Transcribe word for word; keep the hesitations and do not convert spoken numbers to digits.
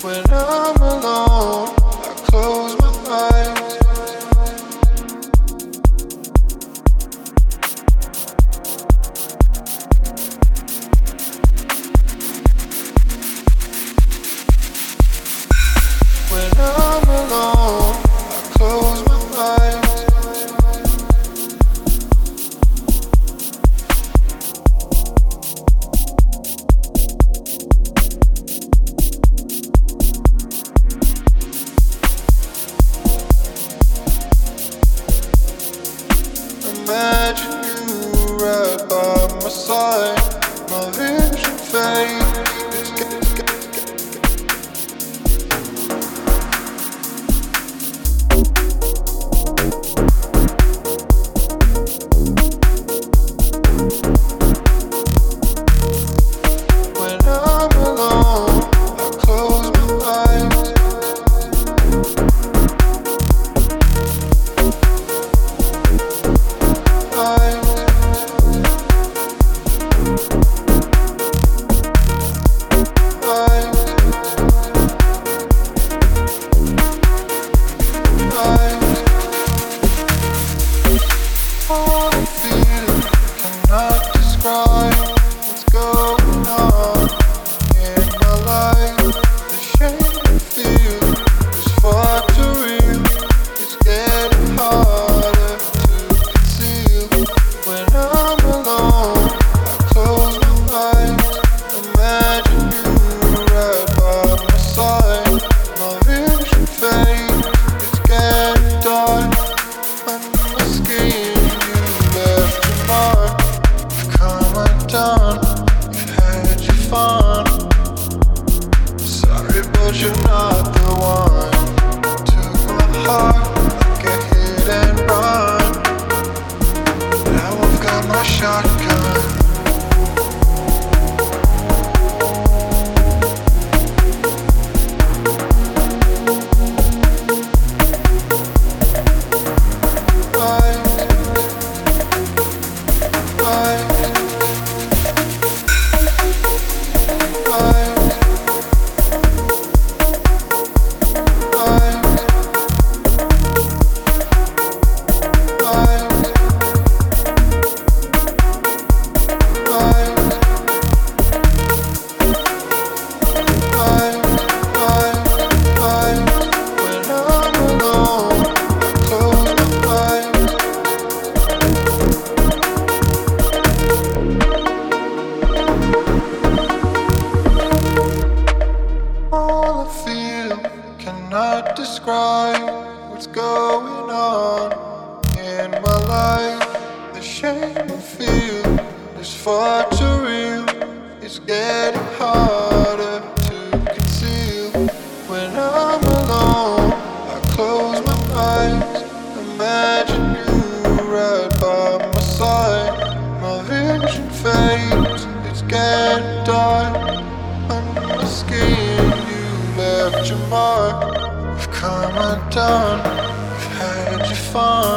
When I'm alone, I close my eyes. When I'm alone, I close my eyes. Imagine you right by my side. My vision fades. When I'm alone, I close my eyes. Eyes. Eyes. Eyes. All I feel cannot describe what's going on in my life. The shame I feel is far too real. It's getting harder to conceal. When I'm alone, I close my eyes. Imagine you right by my side. My vision fades. It's getting dark. Under my skin, you left your mark. You've come undone. You've had your fun. Sorry, but you're not the one. Took my heart like a hit and run. Now I've got my shotgun. Eyes. Eyes. Eyes. Eyes. Eyes. When I'm alone, I close my eyes. All I feel cannot describe what's going on in my life. The shame I feel is far too real. It's getting harder to conceal. When I'm alone, I close my eyes. Imagine you right by my side. My vision fades. It's getting dark. Under my skin, you left your mark. We've come undone. We've had your fun.